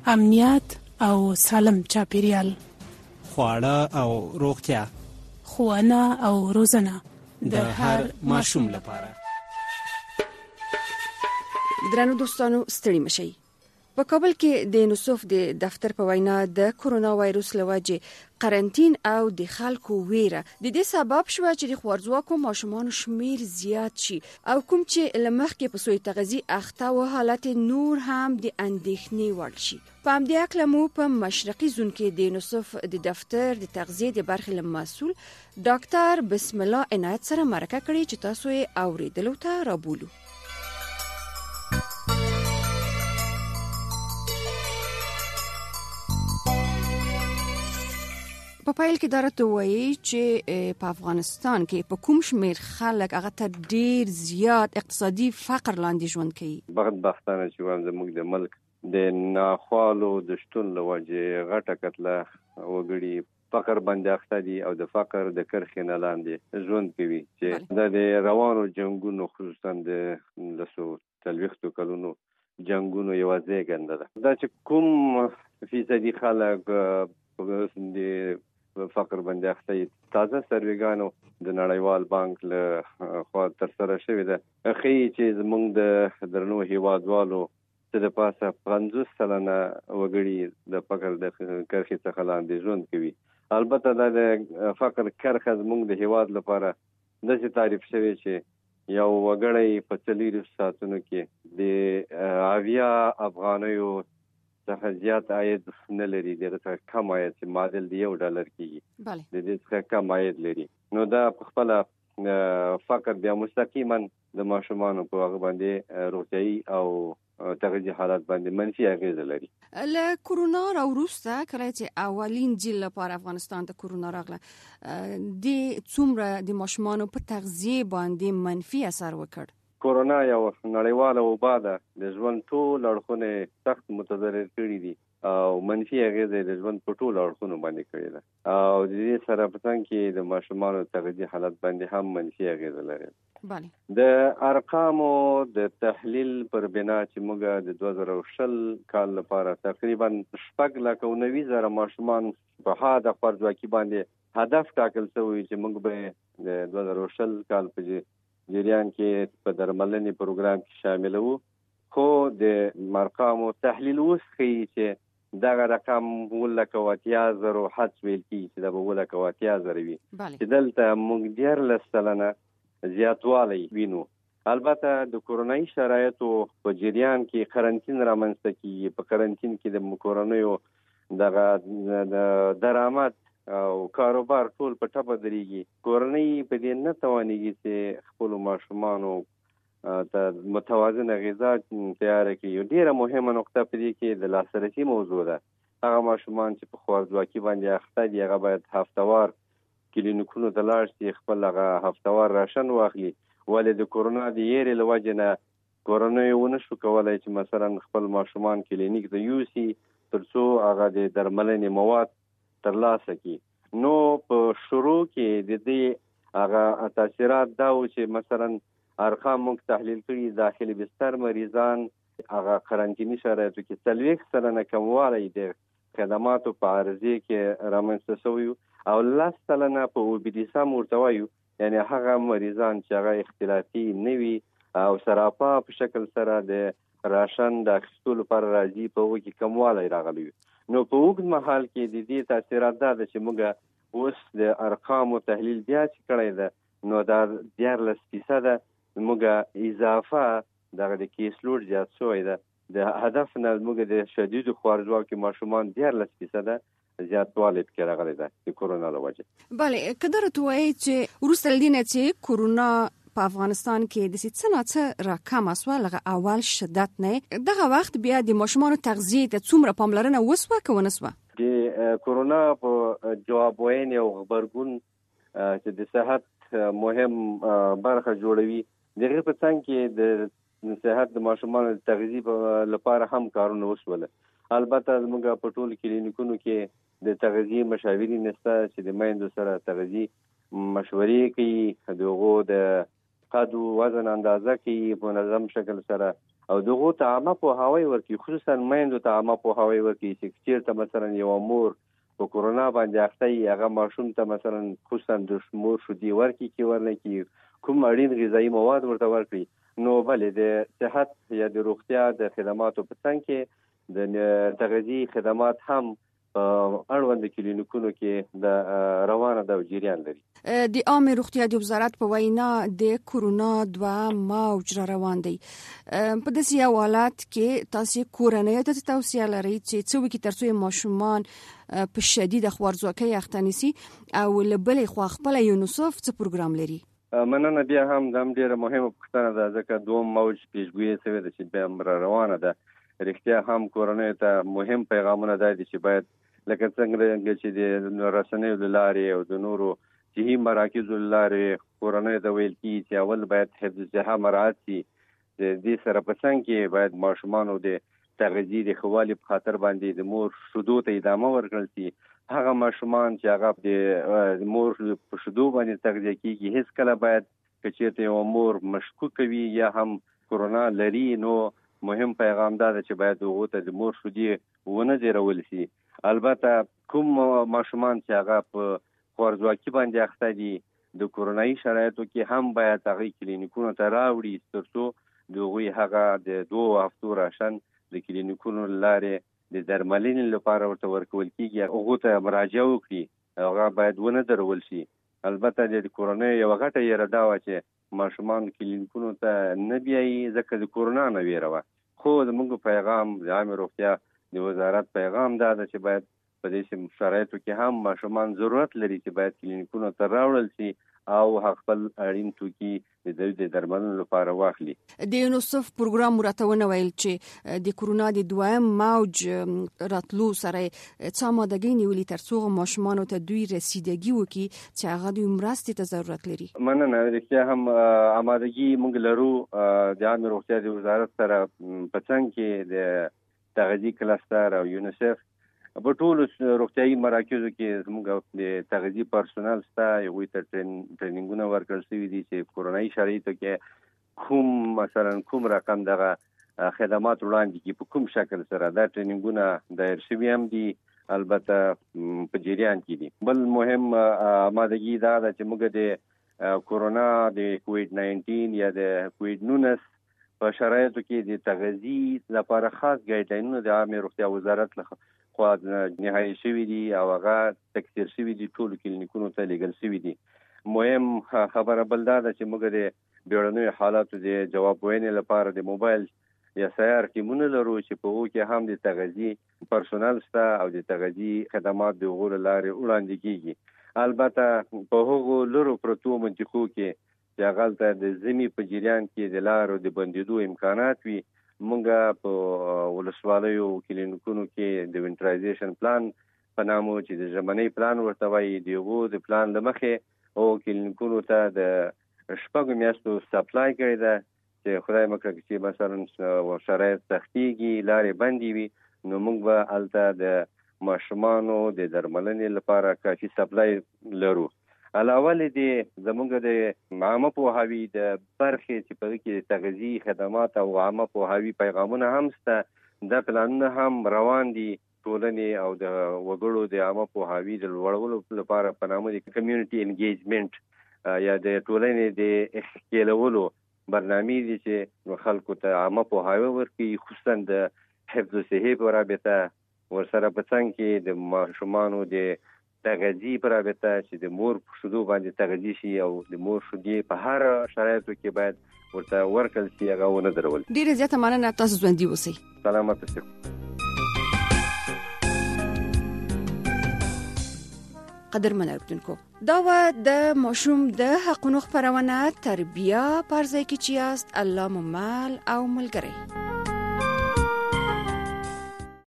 امنیت او سالم چاپیریال، خواړه او روغتیا، ښوونه او روزنه د هر ماشوم لپاره. درنو دوستانو ستړي مشئ. په کابل کې د نصف د دفتر په وینا د کرونا وایروس لوجه قرنټین او د خلکو ویره د دې سبب شو چې د خوارځواکو ماشومان شمیر زیات شي او کوم چې لمخ کې په سوی تغذیه اخته او حالت نور هم د اندېښنې وړ شي. په همدې اړه مو په مشرقي زون کې د نصف د دفتر د تغذیه د برخې مسؤل ډاکټر بسم الله عنایت سره مرکه کړې چې تاسو یې اوریدلو ته رابولو. په پایل کې درته وایي چې په افغانستان کې په کوم شمیر خلک هغه ته ډیر زیات اقتصادي فقر لاندې ژوند کوي. بدبختانه چې وایم زموږ د ملک د ناخوالو د شتون له وجې غټه کتله وګړي فقر باندې اخته دي او د فقر د کرښې نه لاندې ژوند کوي چې د روانو جنګونو خصوصا د 240 کلونو جنګونو یوه زیږنده ده. دا چې کوم فیصدي خلک د فقر باندې اخته تازه سرویګانو د نړیوال بانک له خوا تر سره شوې ده ښیي چې زموږ د درنو هیوادوالو څه د پاسه 50 سلنه وګړي د فقر د کرښې څخه لاندې ژوند کوي. البته دا د فقر کرښه زموږ د هیواد لپاره داسې تعریف شوی چې یو وګړی په 40 ساعتونو کې د 80 افغانیو څخه زیات عاید نه لري، دغه څخه کم عاید چې معادل د $1 کېږي، د دې څخه کم عاید لري. نو دا په خپل فقر بیا مستقیما د ماشومانو په هغه باندې روغتیايي او تغذیه حالات باندې منفي اغیزه لري. له کرونا وروسته کله چې اولین جیل لپاره افغانستان ته کرونا راغله د څومره د ماشومانو په تغذیه باندې منفي اثر وکړ؟ کرونا یو نړیواله وبا ده، د ژوند ټول اړخونه سخت متضرر کړي دي او منفي اغیزه د ژوند په ټول اړخونو باندې کړې ده او د دې سره په څنګ کې د ماشومانو تغذیه حالت باندې هم منفي اغیزه لري. د ارقامو د تحلیل پر بنا چې موږ د 2020 کال لپاره تقریبا 6,90,000 ماشومان په هدا خوارځواکي باندې هدف ټاکل شوی چې موږ به د 2020 کال په جریان کې په درملنې پروګرام کې شامل وو، خو د ارقامو تحلیل اوس ښیي چې دغه رقم 1,80,000 حد ویل کېږي چې دا به 1,80,000 وي چې دلته موږ 14 سلنه زیاتوالی وینو. البته د کورونایي شرایطو په جریان کې قرنټین رامنځته کېږي. په قرنټین کې د کورونیو دغه درآمد او کاروبار ټول په ټپه درېږي. کورنۍ په دې نه توانېږي چې خپلو ماشومانو ته متوازنه غذا تیاره کړي. یو ډېره مهمه نقطه په دې کې د لاسرسي موضوع ده. هغه ماشومان چې په خوارځواکي باندې اخته دي هغه باید هفتوار کلینیکونو ته لاړ شي، خپل هغه هفتوار راشن واخلي. ولې د کرونا د یېرې له وجې نه کورنۍ ونه شو کولی چې مثلا خپل ماشومان کلینیک ته یوسي تر څو هغه د درملنې مواد ترلاسه کړي. نو په شروع کې د دې هغه تاثیرات دا و چې مثلا ارقام موږ تحلیل کړي داخلي بستر مریضان هغه قرنټیني شرایطو کې 40 سلنه کموالی د خدماتو په عرضې کې رامنځته شوی او 10 سلنه په اوبیدیسم ورته وایو، یعنی هغه مریضان چې هغه اختلافي نه وي او سراپا په شکل سره د راشن د اخیستو لپاره راځي په هغو کې کموالی راغلی وي. نو په اوږد مهال کې د دې تاثیرات دا ده چې موږ اوس د ارقامو تحلیل بیا چې کړی ده نو دا 14% موږ اضافه دغه د کیس لوډ زیات شوی ده. د هدف نه موږ د شدیدو خوارځواکو ماشومان 14% زیاتوالی پکې راغلی ده د کرونا له وجې. بله که درته وایي چې وروسته له دې نه چې کرونا په افغانستان کې د څه نه څه راکمه شوه لکه اول شدت نه، دغه وخت بیا د ماشومانو تغذیې ته څومره پاملرنه وسوه که ونه سوه؟ د کرونا په جواب ویونې او غبرګون چې د صحت مهم برخه جوړوي، دغه په څنګ کې د صحت د ماشومانو د تغذیې لپاره هم کارونه وسوله. البته موږ په ټولو کلینیکونو کې د تغذیې مشاورین شته چې د میندو سره تغذیې مشورې کوي، د هغو د قد او وزن اندازه کوي په منظم شکل سره او دغه ته عامه پوهاوی ورکړي، خصوصا میندو ته عامه پوهاوی ورکړي چې چیرته مثلا یو مور په کورونا باندې اخته وي، هغه ماشوم ته مثلا خصوصا د مور شیدې ورکړي چې ورنکړي کوم اړین غذایي مواد ورته ورکړي. نو بلې د صحت یا د روغتیا د خدماتو په څنګ کې د تغذیه خدمات هم اړوند کلینیکونو کې د روانه د جریان لري. د عامه روغتیا د وزارت په وینا د کورونا 2 موج را روان دی. په داسې حالات کې تاسو کورنۍ ته توصیه لرئ چې څه وکړي ترڅو ماشومان په شدید خوارځواکۍ اخته نشي او لبلې خو خپل یونیسف څه پروګرام لري؟ مننه. بیا هم د ډیره مهمه پوښتنه ده ځکه دوم موج پیشګویي شوې ده چې بیا روانه ده. رښتیا هم کورنۍ ته مهم پیغامونه دي چې باید لکه څنګه چې د رسنیو له لارې او د نورو صحي مراکزو له لارې کورنۍ ته ویل کیږي چې اول باید حفظ الصحه مراعات شي. د دې سره په څنګ کې باید ماشومانو د تغذیه د ښه والي په خاطر باندې د مور شیدو ته ادامه ورکړل شي. هغه ماشومان چې هغه د مور په شیدو باندې تغذیه کیږي هیڅ کله باید که چېرته یو مور مشکوک وي یا هم کورونا لري نو مهم پیغام دا چې باید هغه ته د مور شیدې ونه ځړول شي. البته کوم ماشومان چې هغه په خوارځواکۍ باندې اخته دي د کورونایي شرایطو کې هم باید هغه کلینیکونو ته راوړي ترڅو دوی هغه د 2 هفتو راشن د کلینیکونو لارې د درملنې لپاره ورته ورکول کیږي، هغه ته مراجعه وکړي، هغه باید ونه درول شي. البته د کورونای یو غټه یره دا و چې ماشومان کلینیکونو ته نه بیایي ځکه د کورونا نه ویره وه. خو زموږ پیغام د عامه روغتیا د وزارت پیغام دا ده چې باید په دې شرایطو کې هم ماشومان ضرورت لري چې باید کلینیکونو ته راوړل شي او خپل اړین توکي د درملنې لپاره واخلي. د یونیسف پروګرام مراتونه ویل چې د کورونا د 2 موج راتلو سره څه مادګي نیولې ترڅو ماشومان ته دوی رسیدګي وکړي چې هغه د مرستې ته ضرورت لري. مننه. رښتیا هم آمادګي موږ لرو د عامه روغتیا د وزارت سره په څنګ کې د تغذیه کلستر او یونیسف په ټولو روغتیايي مراکزو کې زموږ د تغذیه پرسونل ستا یو ته ټریننګونه ورکړل شوي دي چې کورونایي شرایطو کې کوم رقم دغه خدمات وړاندې کی په کوم شکل سره دا ټریننګونه دایر شوي هم دي، البته په جریان کې دي. بل مهم آمادګي دا ده چې موږ د کورونا د کووید 19 یا د کووید 19 په شرایطو کې د تغذیه لپاره خاص ګایډلاینونه د عامه روغتیا وزارت لخوا نهایی شوي دي او هغه تکثیر شوي دي، ټولو کلینیکونو ته لیږل شوي دي. مهم خبره بل دا ده چې موږ د بیړنیو حالاتو د جواب وینې لپاره د موبایل یا سیار ټیمونه لرو چې په هغو کې هم د تغذیه پرسونل شته او د تغذیه خدمات د هغو له لارې وړاندې کیږي. البته په هغو لرو پرتو منطقو کې چې هغلته د ژمي په جریان کې د لارو د بندېدو امکانات وي، مونږ په ولسوالیو کلینیکونو کې د وینټرایزیشن پلان په نامو چې د ژمنۍ پلان ورته وایي دغه د پلان لمخې او کلینیکونو ته د شپږو میاشتو سپلای کړی ده چې خدای مکړه چې مثلا شرایط سختیږي لارې بندې وي نو موږ به هلته د ماشومانو د درملنې لپاره کافي سپلای لرو. علاوه دې زموږ د عامه پوهاوي د برخې چې په کې تغذیه خدمات او عامه پوهاوي پیغامونه هم شته، دا پلانونه هم روان دي. ټولنې او د وګړو د عامه پوهاوي د لوړولو لپاره په نامه د کمیونټي انګیجمنټ یا د ټولنې د ښکېلولو برنامې دي چې خلکو ته عامه پوهاوی ورکړي، خصوصا د حفظ الصحې په رابطه ورسره په څنګ کې د ماشومانو د تغذیه پر رابطه چې د مور په شیدو باندې تغذیه شي او د مور شیدې په هر شرایطو کې باید ورته ورکړل شي، هغه ونه درول. ډیره زیاته مننه، تاسو ژوندي اوسئ. سلامت اوسئ. قدرمن اوریدونکو، دا و د ماشوم د حقونو خبرونه تربیه پرځای کې چې است الله مو مل او ملګری.